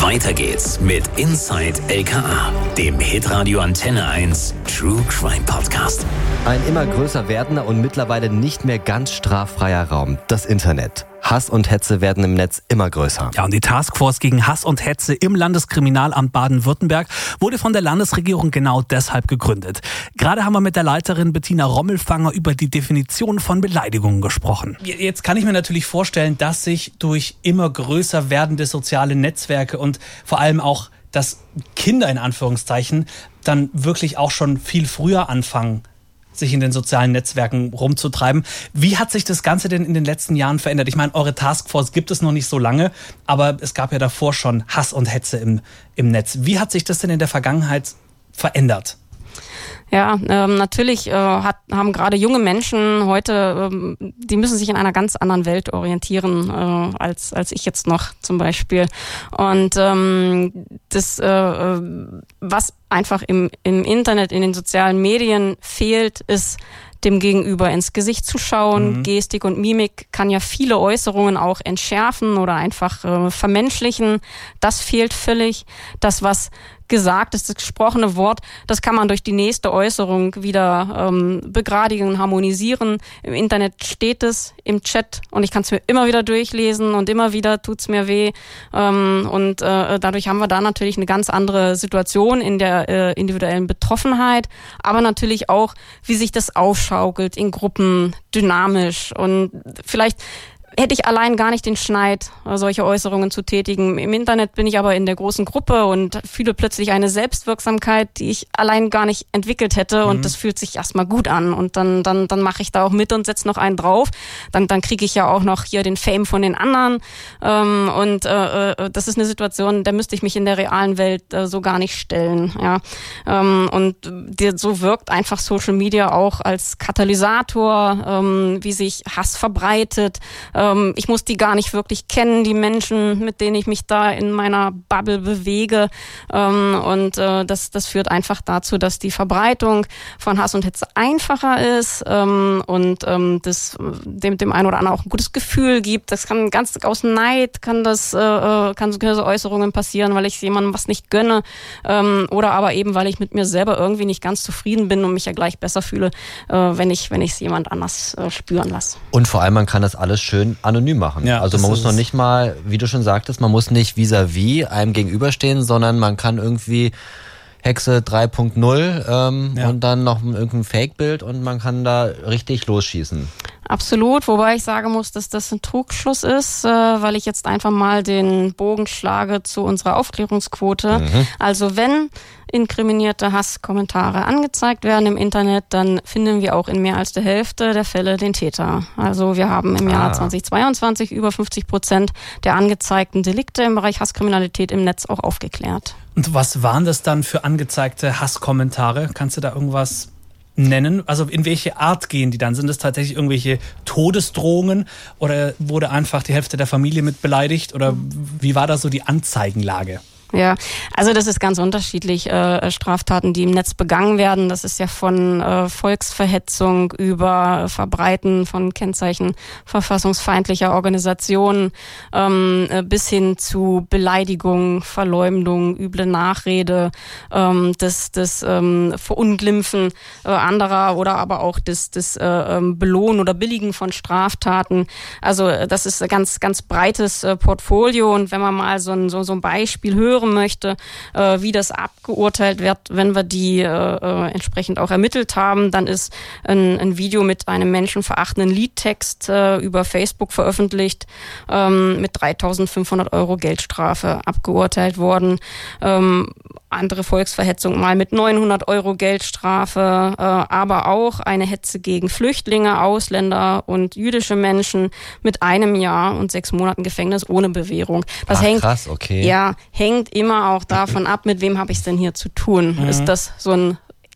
Weiter geht's mit Inside LKA, dem Hitradio Antenne 1 True Crime Podcast. Ein immer größer werdender und mittlerweile nicht mehr ganz straffreier Raum, das Internet. Hass und Hetze werden im Netz immer größer. Ja, und die Taskforce gegen Hass und Hetze im Landeskriminalamt Baden-Württemberg wurde von der Landesregierung genau deshalb gegründet. Gerade haben wir mit der Leiterin Bettina Rommelfanger über die Definition von Beleidigungen gesprochen. Jetzt kann ich mir natürlich vorstellen, dass sich durch immer größer werdende soziale Netzwerke und vor allem auch, dass Kinder in Anführungszeichen dann wirklich auch schon viel früher anfangen, sich in den sozialen Netzwerken rumzutreiben. Wie hat sich das Ganze denn in den letzten Jahren verändert? Ich meine, eure Taskforce gibt es noch nicht so lange, aber es gab ja davor schon Hass und Hetze im Netz. Wie hat sich das denn in der Vergangenheit verändert? Ja, natürlich haben gerade junge Menschen heute, die müssen sich in einer ganz anderen Welt orientieren, als ich jetzt noch zum Beispiel. Und das, was einfach im Internet, in den sozialen Medien fehlt, ist dem Gegenüber ins Gesicht zu schauen. Gestik und Mimik kann ja viele Äußerungen auch entschärfen oder einfach vermenschlichen. Das fehlt völlig. Das, was gesagt ist, das gesprochene Wort, das kann man durch die nächste Äußerung wieder begradigen und harmonisieren. Im Internet steht es, im Chat, und ich kann es mir immer wieder durchlesen und immer wieder tut's mir weh. Dadurch haben wir da natürlich eine ganz andere Situation in der individuellen Betroffenheit, aber natürlich auch, wie sich das aufschaukelt in Gruppen, dynamisch, und vielleicht hätte ich allein gar nicht den Schneid, solche Äußerungen zu tätigen. Im Internet bin ich aber in der großen Gruppe und fühle plötzlich eine Selbstwirksamkeit, die ich allein gar nicht entwickelt hätte, und das fühlt sich erstmal gut an, und dann mache ich da auch mit und setze noch einen drauf. Dann kriege ich ja auch noch hier den Fame von den anderen, das ist eine Situation, der müsste ich mich in der realen Welt so gar nicht stellen. Ja. So wirkt einfach Social Media auch als Katalysator, wie sich Hass verbreitet. Ich muss die gar nicht wirklich kennen, die Menschen, mit denen ich mich da in meiner Bubble bewege. Das führt einfach dazu, dass die Verbreitung von Hass und Hetze einfacher ist dem einen oder anderen auch ein gutes Gefühl gibt. Das kann ganz aus Neid, kann so Äußerungen passieren, weil ich jemandem was nicht gönne, oder aber eben, weil ich mit mir selber irgendwie nicht ganz zufrieden bin und mich ja gleich besser fühle, wenn ich es jemand anders spüren lasse. Und vor allem, man kann das alles schön anonym machen. Ja, also man muss noch nicht mal, wie du schon sagtest, man muss nicht vis-à-vis einem gegenüberstehen, sondern man kann irgendwie Hexe 3.0 und dann noch irgendein Fake-Bild, und man kann da richtig losschießen. Absolut, wobei ich sagen muss, dass das ein Trugschluss ist, weil ich jetzt einfach mal den Bogen schlage zu unserer Aufklärungsquote. Also wenn inkriminierte Hasskommentare angezeigt werden im Internet, dann finden wir auch in mehr als der Hälfte der Fälle den Täter. Also wir haben im Jahr 2022 über 50% der angezeigten Delikte im Bereich Hasskriminalität im Netz auch aufgeklärt. Und was waren das dann für angezeigte Hasskommentare? Kannst du da irgendwas nennen? Also in welche Art gehen die dann? Sind das tatsächlich irgendwelche Todesdrohungen, oder wurde einfach die Hälfte der Familie mit beleidigt? Oder wie war da so die Anzeigenlage? Ja, also das ist ganz unterschiedlich, Straftaten, die im Netz begangen werden. Das ist ja von Volksverhetzung über Verbreiten von Kennzeichen verfassungsfeindlicher Organisationen bis hin zu Beleidigung, Verleumdung, üble Nachrede, das Verunglimpfen anderer oder aber auch das Belohnen oder Billigen von Straftaten. Also das ist ein ganz, ganz breites Portfolio, und wenn man mal so ein Beispiel hören möchte, wie das abgeurteilt wird, wenn wir die entsprechend auch ermittelt haben, dann ist ein Video mit einem menschenverachtenden Liedtext über Facebook veröffentlicht, mit 3.500 € Geldstrafe abgeurteilt worden. Andere Volksverhetzung mal mit 900 € Geldstrafe, aber auch eine Hetze gegen Flüchtlinge, Ausländer und jüdische Menschen mit 1 Jahr und 6 Monaten Gefängnis ohne Bewährung. Das krass, okay. Ja, hängt immer auch davon ab, mit wem habe ich es denn hier zu tun. Ist das so ein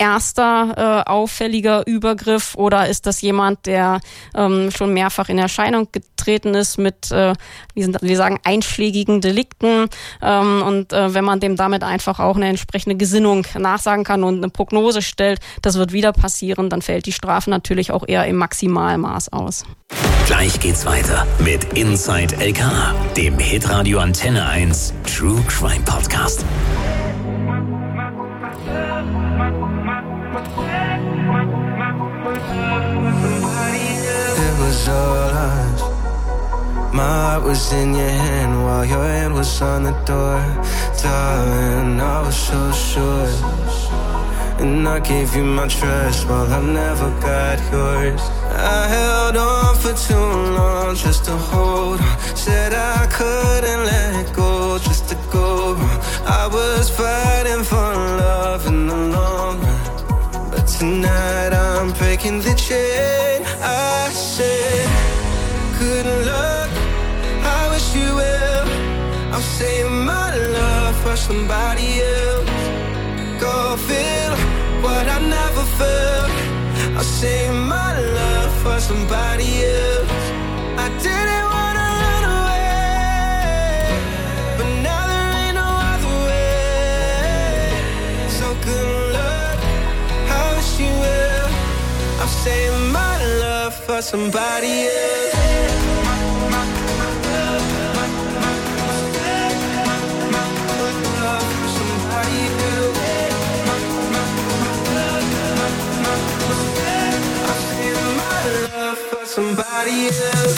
erster auffälliger Übergriff, oder ist das jemand, der schon mehrfach in Erscheinung getreten ist mit, wir sagen, einschlägigen Delikten, wenn man dem damit einfach auch eine entsprechende Gesinnung nachsagen kann und eine Prognose stellt, das wird wieder passieren, dann fällt die Strafe natürlich auch eher im Maximalmaß aus. Gleich geht's weiter mit Inside LK, dem Hitradio Antenne 1 True Crime Podcast. It was all us. My heart was in your hand while your hand was on the door. Darling, I was so sure. And I gave you my trust while I never got yours. I held on for too long just to hold on. Said I couldn't let go just to go wrong. I was fighting for love in the long run, but tonight I'm breaking the chain. I said, good luck, I wish you well. I'm saving my love for somebody else. Go feel what I never felt. I'll save my love for somebody else. I didn't wanna run away, but now there ain't no other way. So good luck, I wish you well. I'll save my love for somebody else. Somebody else.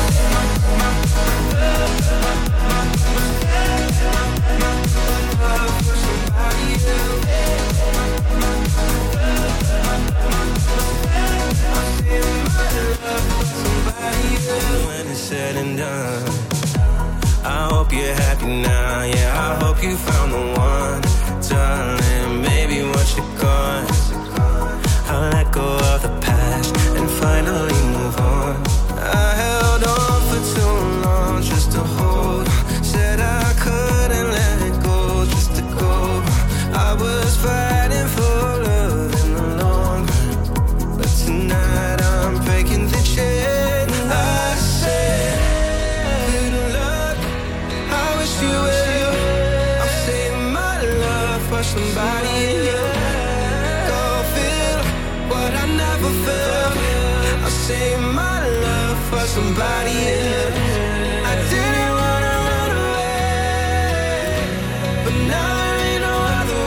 When it's said and done, I hope you're happy now. Yeah, I hope you found the one, darling. Maybe once you're gone, I'll let go of the past and finally move on. I held on for too long just to hold on. Said I couldn't let it go just to go. I was fighting for love in the long run, but tonight I'm breaking the chain. I said, good luck, I wish you well. I'm saving my love for somebody else. Go feel what I never felt. I'll save my love for somebody else. I didn't wanna run away, but now there ain't no other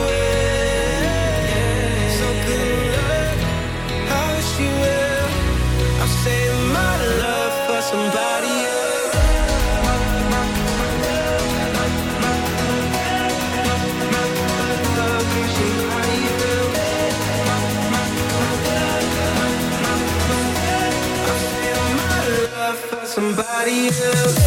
way. So good luck, I wish you well. I'll save my love for somebody else. Somebody else.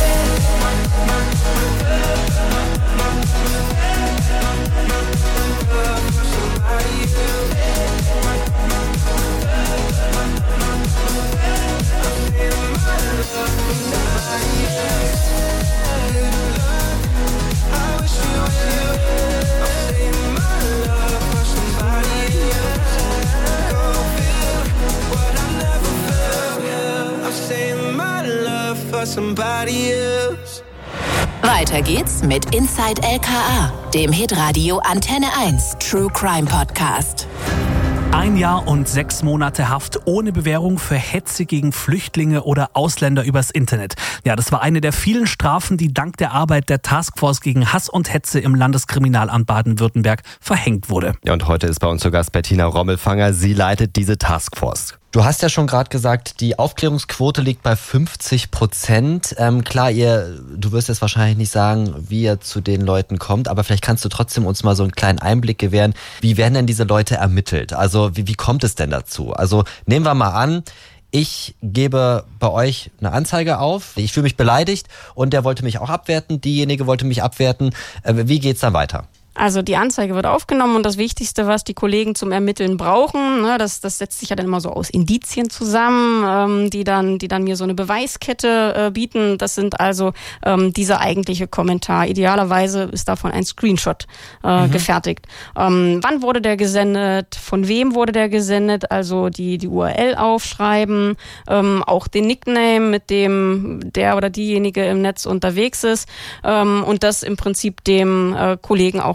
Somebody else. Weiter geht's mit Inside LKA, dem Hitradio Antenne 1 True Crime Podcast. 1 Jahr und 6 Monate Haft ohne Bewährung für Hetze gegen Flüchtlinge oder Ausländer übers Internet. Ja, das war eine der vielen Strafen, die dank der Arbeit der Taskforce gegen Hass und Hetze im Landeskriminalamt Baden-Württemberg verhängt wurde. Ja, und heute ist bei uns zu Gast Bettina Rommelfanger. Sie leitet diese Taskforce. Du hast ja schon gerade gesagt, die Aufklärungsquote liegt bei 50%. Klar, du wirst jetzt wahrscheinlich nicht sagen, wie ihr zu den Leuten kommt, aber vielleicht kannst du trotzdem uns mal so einen kleinen Einblick gewähren. Wie werden denn diese Leute ermittelt? Also wie kommt es denn dazu? Also nehmen wir mal an, ich gebe bei euch eine Anzeige auf, ich fühle mich beleidigt und der wollte mich auch abwerten, diejenige wollte mich abwerten. Wie geht's dann weiter? Also die Anzeige wird aufgenommen und das Wichtigste, was die Kollegen zum Ermitteln brauchen, ne, das setzt sich ja dann immer so aus Indizien zusammen, die dann mir so eine Beweiskette bieten. Das sind also dieser eigentliche Kommentar. Idealerweise ist davon ein Screenshot gefertigt. Wann wurde der gesendet? Von wem wurde der gesendet? Also die URL aufschreiben, auch den Nickname, mit dem der oder diejenige im Netz unterwegs ist und das im Prinzip dem Kollegen auch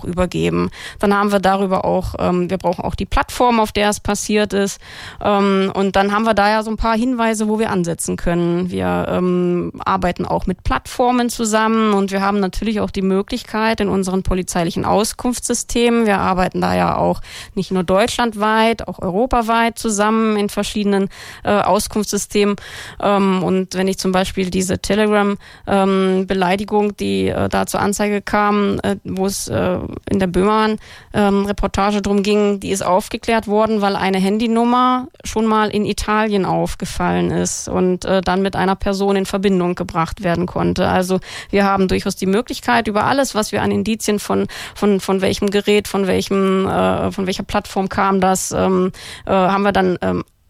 übergeben. Dann haben wir darüber auch, wir brauchen auch die Plattform, auf der es passiert ist. Und dann haben wir da ja so ein paar Hinweise, wo wir ansetzen können. Wir arbeiten auch mit Plattformen zusammen und wir haben natürlich auch die Möglichkeit in unseren polizeilichen Auskunftssystemen. Wir arbeiten da ja auch nicht nur deutschlandweit, auch europaweit zusammen in verschiedenen Auskunftssystemen. Und wenn ich zum Beispiel diese Telegram-Beleidigung, die da zur Anzeige kam, wo es in der Böhmermann-Reportage drum ging, die ist aufgeklärt worden, weil eine Handynummer schon mal in Italien aufgefallen ist und dann mit einer Person in Verbindung gebracht werden konnte. Also wir haben durchaus die Möglichkeit, über alles, was wir an Indizien von welchem Gerät, von welcher Plattform kam das, haben wir dann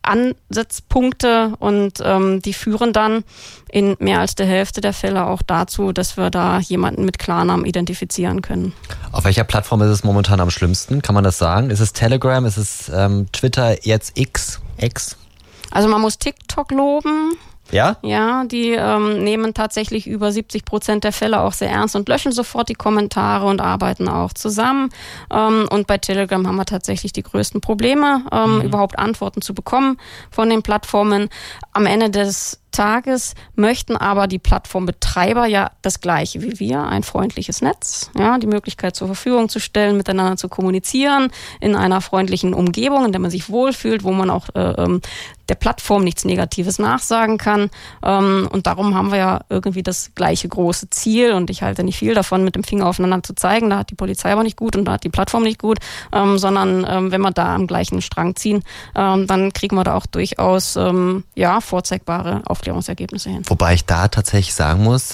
Ansatzpunkte und die führen dann in mehr als der Hälfte der Fälle auch dazu, dass wir da jemanden mit Klarnamen identifizieren können. Auf welcher Plattform ist es momentan am schlimmsten? Kann man das sagen? Ist es Telegram? Ist es Twitter, jetzt X? Also man muss TikTok loben. Ja? Ja, die nehmen tatsächlich über 70% der Fälle auch sehr ernst und löschen sofort die Kommentare und arbeiten auch zusammen. Und bei Telegram haben wir tatsächlich die größten Probleme, überhaupt Antworten zu bekommen von den Plattformen. Am Ende des Tages möchten aber die Plattformbetreiber ja das Gleiche wie wir, ein freundliches Netz, ja, die Möglichkeit zur Verfügung zu stellen, miteinander zu kommunizieren in einer freundlichen Umgebung, in der man sich wohlfühlt, wo man auch der Plattform nichts Negatives nachsagen kann. Und darum haben wir ja irgendwie das gleiche große Ziel und ich halte nicht viel davon, mit dem Finger aufeinander zu zeigen, da hat die Polizei aber nicht gut und da hat die Plattform nicht gut, sondern wenn wir da am gleichen Strang ziehen, dann kriegen wir da auch durchaus vorzeigbare Aufklärungsergebnisse hin. Wobei ich da tatsächlich sagen muss,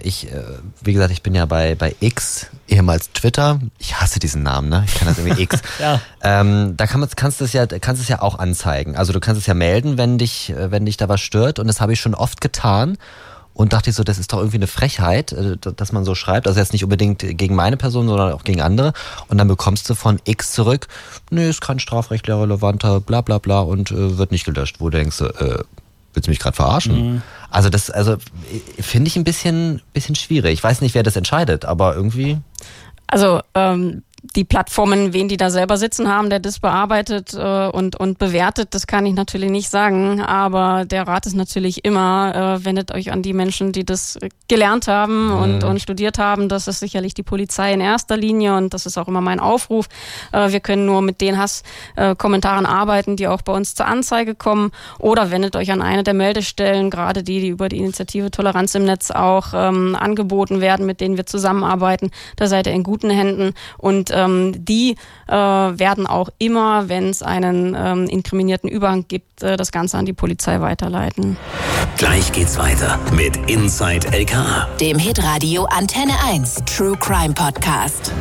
wie gesagt, ich bin ja bei X, ehemals Twitter. Ich hasse diesen Namen, ne? Ich kann das irgendwie X. Ja. Da kannst du es ja auch anzeigen. Also du kannst es ja melden, wenn dich da was stört. Und das habe ich schon oft getan. Und dachte ich so, das ist doch irgendwie eine Frechheit, dass man so schreibt. Also jetzt nicht unbedingt gegen meine Person, sondern auch gegen andere. Und dann bekommst du von X zurück, nee, ist kein strafrechtlich relevanter, bla bla bla und wird nicht gelöscht. Wo du denkst, willst du mich gerade verarschen? Also finde ich ein bisschen schwierig. Ich weiß nicht, wer das entscheidet, aber irgendwie... Also die Plattformen, wen die da selber sitzen haben, der das bearbeitet und bewertet, das kann ich natürlich nicht sagen. Aber der Rat ist natürlich immer, wendet euch an die Menschen, die das gelernt haben und studiert haben. Das ist sicherlich die Polizei in erster Linie und das ist auch immer mein Aufruf. Wir können nur mit den Hasskommentaren arbeiten, die auch bei uns zur Anzeige kommen. Oder wendet euch an eine der Meldestellen, gerade die über die Initiative Toleranz im Netz auch angeboten werden, mit denen wir zusammenarbeiten. Da seid ihr in guten Händen und die werden auch immer, wenn es einen inkriminierten Überhang gibt, das Ganze an die Polizei weiterleiten. Gleich geht's weiter mit Inside LKA, dem Hitradio Antenne 1 True Crime Podcast.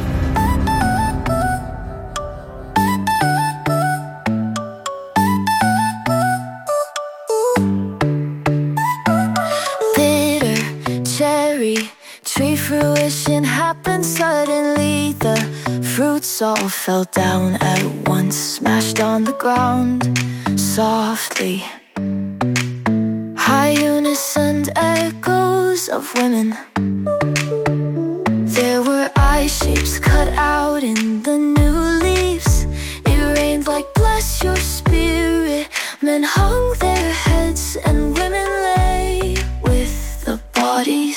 Bitter cherry tree fruition happened suddenly. The fruits all fell down at once, smashed on the ground softly. High unison echoes of women. There were eye shapes cut out in the new leaves. It rained like bless your spirit. Men hung their heads and women lay with the bodies.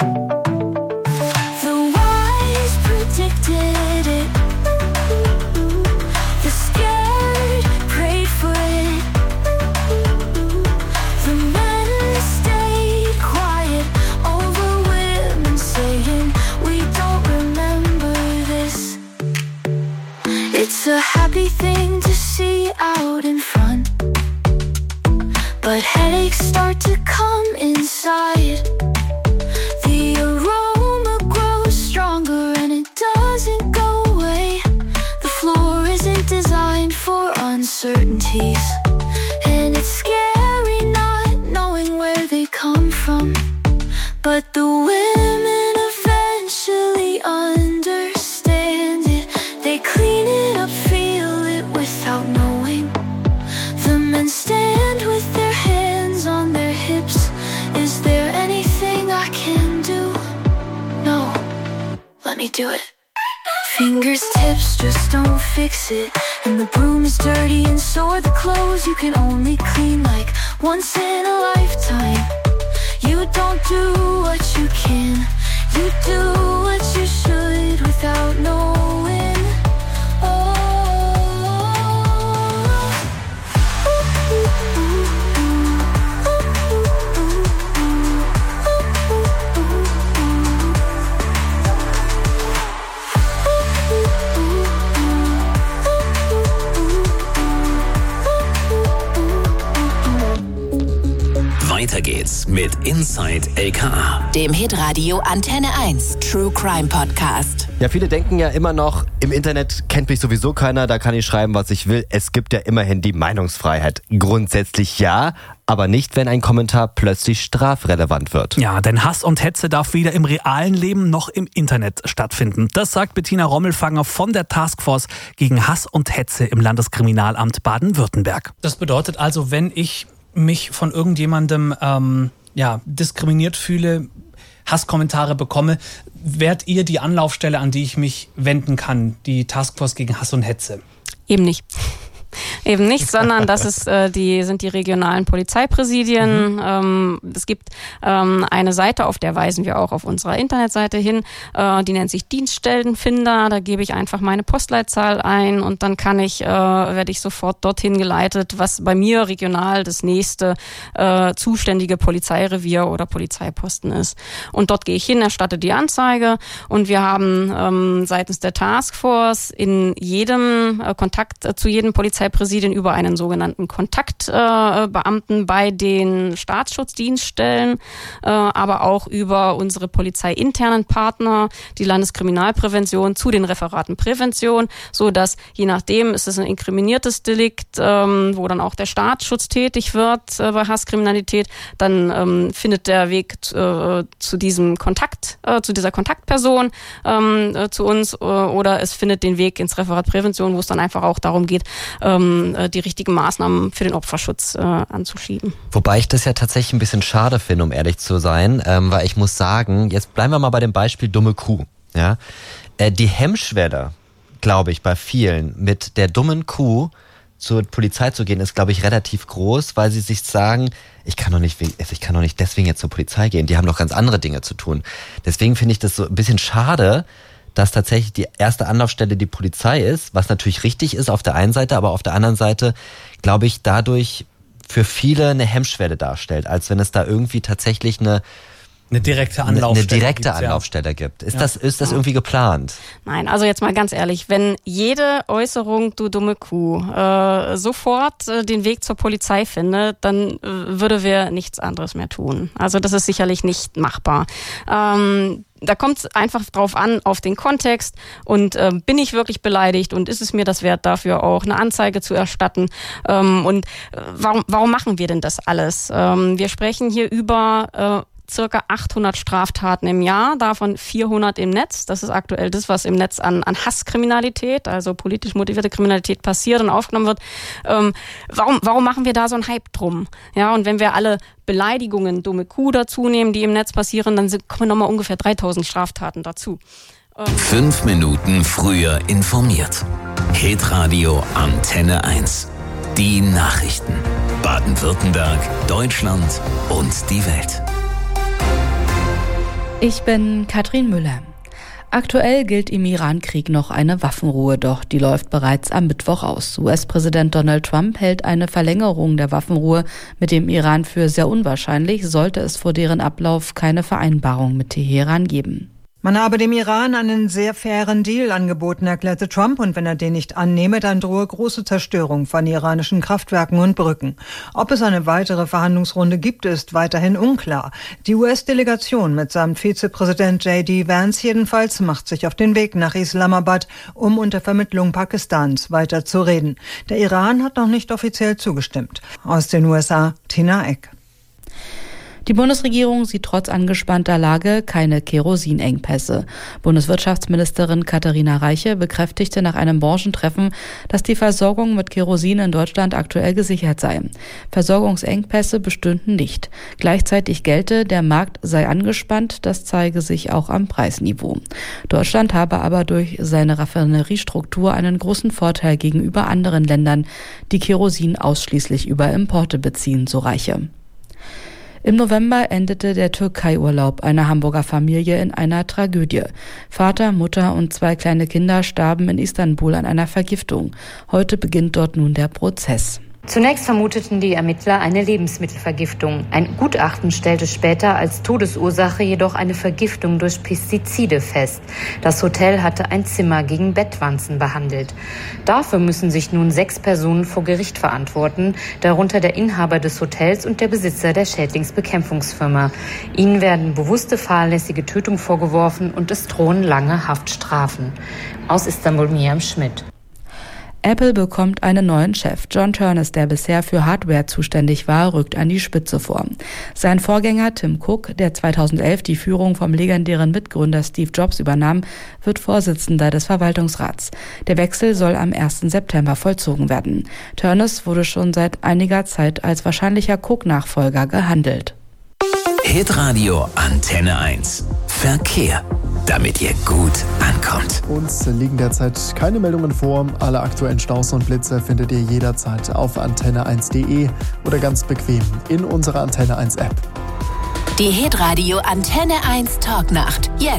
It's a happy thing to see out in front, but headaches start to come inside. The aroma grows stronger and it doesn't go away. The floor isn't designed for uncertainties, and it's scary not knowing where they come from. But the women eventually understand it. They clean it up, feel it without knowing. The men stand with their hands on their hips. Is there anything I can do? No, let me do it. Fingertips just don't fix it. And the broom is dirty and so are the clothes you can only clean like once in a lifetime. You don't do what you can, you do what you should without knowing. Oh. Weiter geht's mit Inside LKA, dem Hitradio Antenne 1 True Crime Podcast. Ja, viele denken ja immer noch, im Internet kennt mich sowieso keiner, da kann ich schreiben, was ich will. Es gibt ja immerhin die Meinungsfreiheit. Grundsätzlich ja, aber nicht, wenn ein Kommentar plötzlich strafrelevant wird. Ja, denn Hass und Hetze darf weder im realen Leben noch im Internet stattfinden. Das sagt Bettina Rommelfanger von der Taskforce gegen Hass und Hetze im Landeskriminalamt Baden-Württemberg. Das bedeutet also, wenn ich mich von irgendjemandem diskriminiert fühle, Hasskommentare bekomme, wärt ihr die Anlaufstelle, an die ich mich wenden kann, die Taskforce gegen Hass und Hetze? Eben nicht. Eben nicht, sondern das ist, sind die regionalen Polizeipräsidien. Es gibt eine Seite, auf der weisen wir auch auf unserer Internetseite hin, die nennt sich Dienststellenfinder. Da gebe ich einfach meine Postleitzahl ein und dann werde ich sofort dorthin geleitet, was bei mir regional das nächste zuständige Polizeirevier oder Polizeiposten ist. Und dort gehe ich hin, erstatte die Anzeige und wir haben seitens der Taskforce in jedem Kontakt zu jedem Polizeipräsidien über einen sogenannten Kontaktbeamten bei den Staatsschutzdienststellen, aber auch über unsere polizeiinternen Partner, die Landeskriminalprävention zu den Referaten Prävention, so dass je nachdem ist es ein inkriminiertes Delikt, wo dann auch der Staatsschutz tätig wird bei Hasskriminalität, dann findet der Weg zu diesem Kontakt, zu dieser Kontaktperson zu uns oder es findet den Weg ins Referat Prävention, wo es dann einfach auch darum geht, die richtigen Maßnahmen für den Opferschutz anzuschieben. Wobei ich das ja tatsächlich ein bisschen schade finde, um ehrlich zu sein, weil ich muss sagen, jetzt bleiben wir mal bei dem Beispiel dumme Kuh. Ja? Die Hemmschwelle, glaube ich, bei vielen mit der dummen Kuh zur Polizei zu gehen, ist, glaube ich, relativ groß, weil sie sich sagen, ich kann doch nicht deswegen jetzt zur Polizei gehen, die haben doch ganz andere Dinge zu tun. Deswegen finde ich das so ein bisschen schade, dass tatsächlich die erste Anlaufstelle die Polizei ist, was natürlich richtig ist auf der einen Seite, aber auf der anderen Seite, glaube ich, dadurch für viele eine Hemmschwelle darstellt, als wenn es da irgendwie tatsächlich eine direkte Anlaufstelle gibt. Ist das irgendwie geplant? Nein, also jetzt mal ganz ehrlich, wenn jede Äußerung, du dumme Kuh, sofort den Weg zur Polizei findet, dann würde wir nichts anderes mehr tun. Also das ist sicherlich nicht machbar. Da kommt es einfach drauf an, auf den Kontext und bin ich wirklich beleidigt und ist es mir das wert, dafür auch eine Anzeige zu erstatten? Und warum machen wir denn das alles? Wir sprechen hier über circa 800 Straftaten im Jahr, davon 400 im Netz. Das ist aktuell das, was im Netz an Hasskriminalität, also politisch motivierte Kriminalität passiert und aufgenommen wird. Warum machen wir da so einen Hype drum? Ja, und wenn wir alle Beleidigungen, dumme Kuh dazu nehmen, die im Netz passieren, dann kommen nochmal ungefähr 3000 Straftaten dazu. 5 Minuten früher informiert. Hitradio Antenne 1. Die Nachrichten. Baden-Württemberg, Deutschland und die Welt. Ich bin Katrin Müller. Aktuell gilt im Iran-Krieg noch eine Waffenruhe, doch die läuft bereits am Mittwoch aus. US-Präsident Donald Trump hält eine Verlängerung der Waffenruhe mit dem Iran für sehr unwahrscheinlich, sollte es vor deren Ablauf keine Vereinbarung mit Teheran geben. Man habe dem Iran einen sehr fairen Deal angeboten, erklärte Trump, und wenn er den nicht annehme, dann drohe große Zerstörung von iranischen Kraftwerken und Brücken. Ob es eine weitere Verhandlungsrunde gibt, ist weiterhin unklar. Die US-Delegation mitsamt Vizepräsident J.D. Vance jedenfalls macht sich auf den Weg nach Islamabad, um unter Vermittlung Pakistans weiter zu reden. Der Iran hat noch nicht offiziell zugestimmt. Aus den USA, Tina Eck. Die Bundesregierung sieht trotz angespannter Lage keine Kerosinengpässe. Bundeswirtschaftsministerin Katharina Reiche bekräftigte nach einem Branchentreffen, dass die Versorgung mit Kerosin in Deutschland aktuell gesichert sei. Versorgungsengpässe bestünden nicht. Gleichzeitig gelte, der Markt sei angespannt, das zeige sich auch am Preisniveau. Deutschland habe aber durch seine Raffineriestruktur einen großen Vorteil gegenüber anderen Ländern, die Kerosin ausschließlich über Importe beziehen, so Reiche. Im November endete der Türkei-Urlaub einer Hamburger Familie in einer Tragödie. Vater, Mutter und 2 kleine Kinder starben in Istanbul an einer Vergiftung. Heute beginnt dort nun der Prozess. Zunächst vermuteten die Ermittler eine Lebensmittelvergiftung. Ein Gutachten stellte später als Todesursache jedoch eine Vergiftung durch Pestizide fest. Das Hotel hatte ein Zimmer gegen Bettwanzen behandelt. Dafür müssen sich nun 6 Personen vor Gericht verantworten, darunter der Inhaber des Hotels und der Besitzer der Schädlingsbekämpfungsfirma. Ihnen werden bewusste fahrlässige Tötung vorgeworfen und es drohen lange Haftstrafen. Aus Istanbul Miriam Schmidt. Apple bekommt einen neuen Chef. John Ternus, der bisher für Hardware zuständig war, rückt an die Spitze vor. Sein Vorgänger Tim Cook, der 2011 die Führung vom legendären Mitgründer Steve Jobs übernahm, wird Vorsitzender des Verwaltungsrats. Der Wechsel soll am 1. September vollzogen werden. Ternus wurde schon seit einiger Zeit als wahrscheinlicher Cook-Nachfolger gehandelt. Hitradio Antenne 1. Verkehr. Damit ihr gut ankommt. Uns liegen derzeit keine Meldungen vor. Alle aktuellen Staus und Blitze findet ihr jederzeit auf antenne1.de oder ganz bequem in unserer Antenne 1 App. Die Hitradio Antenne 1 Talknacht. Jetzt